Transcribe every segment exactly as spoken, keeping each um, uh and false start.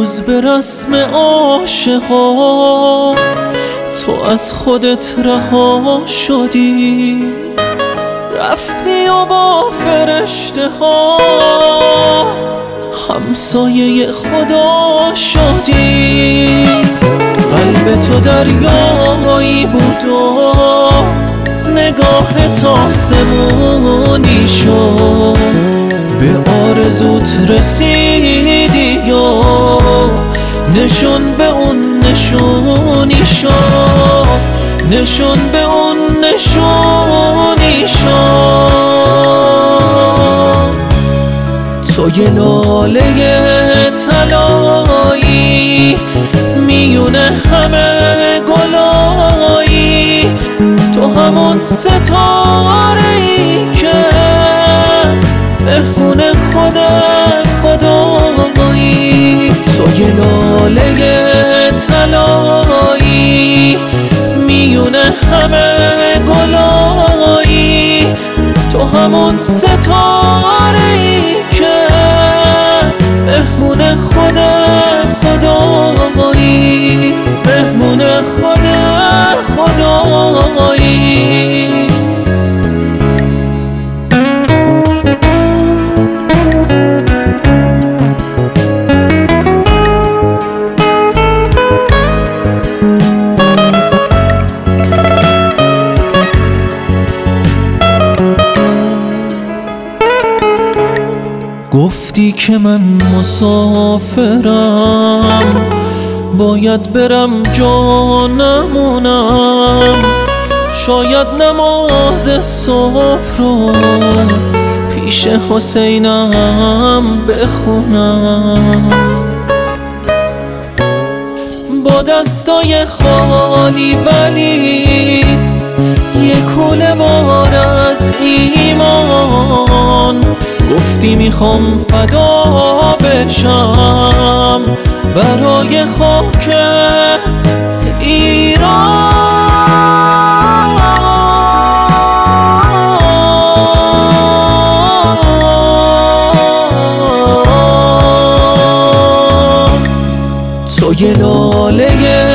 امروز به رسم عاشقا تو از خودت رها شدی، رفتی و با فرشته ها همسایه خدا شدی. قلب تو دریایی بود و نگاهت آسمونی شد، به آرزوت رسیدی و نشون به اون نشونی شد، نشون به اون نشونی شد. تو یه لاله طلایی میونه همه گلایی، تو همون ستاره‌ای که مهمون خود خدایی. تو یه لاله طلایی میونه همه گلایی، تو همون ستاره‌ای که مهمون خود خدایی، مهمون خود خدایی. گفتی که من مسافرم، باید برم جا نمونم، شاید نماز صبح رو پیش حسینم بخونم. با دستای خالی ولی یه کوله بار از ایمان، گفتی میخوام فدا بشم برای خاک ایران. تو یه لاله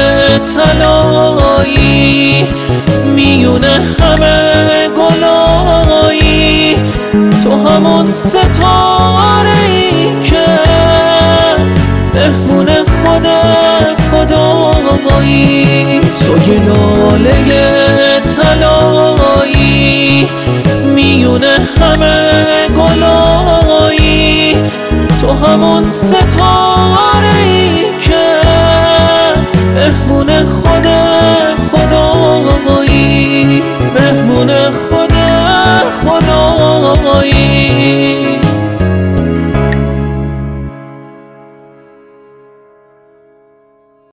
طلایی میونه همه گلایی، تو همون ستاره‌ای که مهمون خود خدایی. تو یه لاله طلایی میونه همه گلایی، تو همون ستاره‌ای که مهمون خود خدایی.